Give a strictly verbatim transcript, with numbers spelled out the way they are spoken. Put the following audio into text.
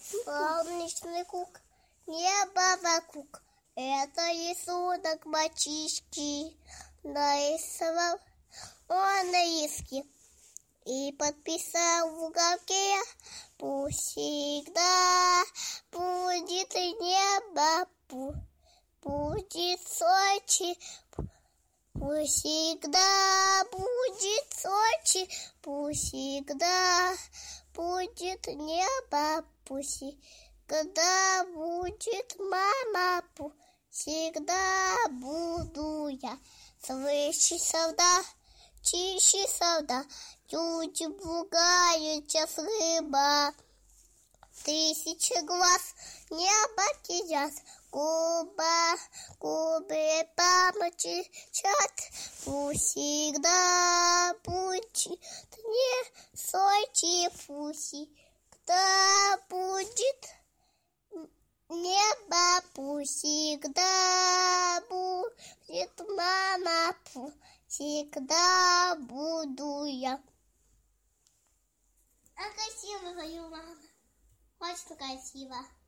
Солнечный круг, небо вокруг. Это рисунок мальчишки нарисовал он на риске и подписал в уголке: пусть всегда будет небо, будет Сочи, пусть всегда будет Сочи, пусть всегда будет небо, пусть всегда будет мама, пусть всегда буду я. Свыше солдат, чище солдат, люди пугаются с рыба. Тысячи глаз небо кидят, губа, губы помолчат. Пусть всегда будет не Сочи, пусть всегда будет небо, пусть всегда будет мама, пусть всегда буду я. А красиво говорю, мама. Очень красиво.